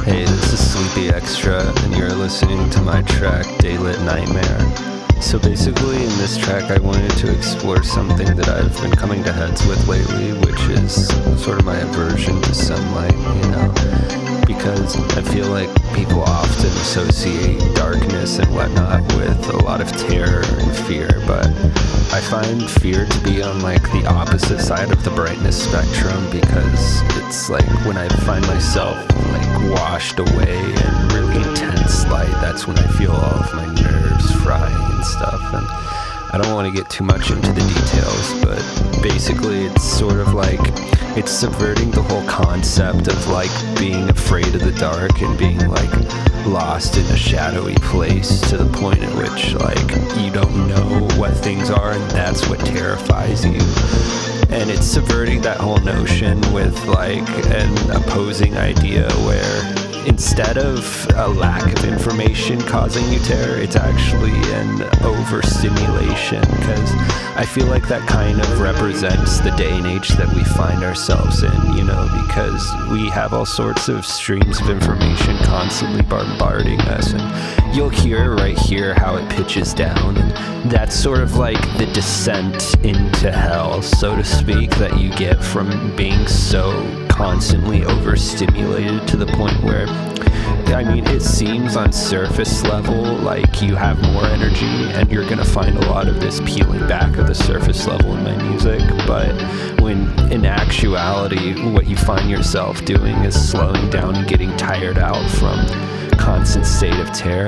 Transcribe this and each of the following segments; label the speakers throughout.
Speaker 1: Hey, this is Sleepy Extra, and you're listening to my track, Daylit Nightmare. So basically, in this track, I wanted to explore something that I've been coming to heads with lately, which is sort of my aversion to sunlight, because I feel like people often associate darkness and whatnot with a lot of terror and fear, but I find fear to be on the opposite side of the brightness spectrum, because it's when I find myself washed away in really intense light, that's when I feel all of my nerves frying and stuff. And I don't want to get too much into the details, but basically it's sort of it's subverting the whole concept of being afraid of the dark and being lost in a shadowy place to the point at which you don't know what things are, and that's what terrifies you. And it's subverting that whole notion with an opposing idea where instead of a lack of information causing you terror, it's actually an overstimulation, because I feel like that kind of represents the day and age that we find ourselves in, because we have all sorts of streams of information constantly bombarding us, and you'll hear right here how it pitches down, and that's sort of the descent into hell, so to speak, that you get from being so constantly overstimulated to the point where, it seems on surface level like you have more energy, and you're gonna find a lot of this peeling back of the surface level in my music, but when in actuality what you find yourself doing is slowing down and getting tired out from constant state of terror.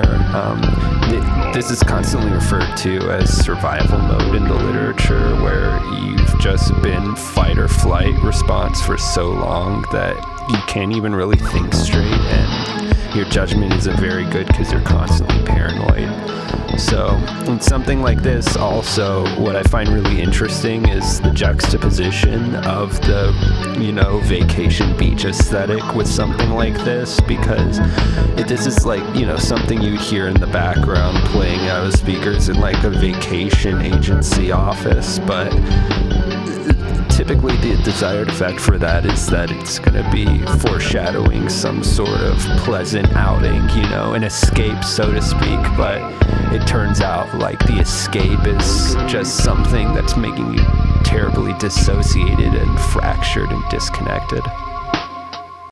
Speaker 1: This is constantly referred to as survival mode in the literature, where you've just been fight or flight response for so long that you can't even really think straight, and your judgment isn't very good because you're constantly paranoid. So in something like this, also, what I find really interesting is the juxtaposition of the, vacation beach aesthetic with something like this, because this is something you'd hear in the background playing out of speakers in a vacation agency office, but typically the desired effect for that is that it's going to be foreshadowing some sort of pleasant outing, an escape, so to speak, but it turns out the escape is just something that's making you terribly dissociated and fractured and disconnected.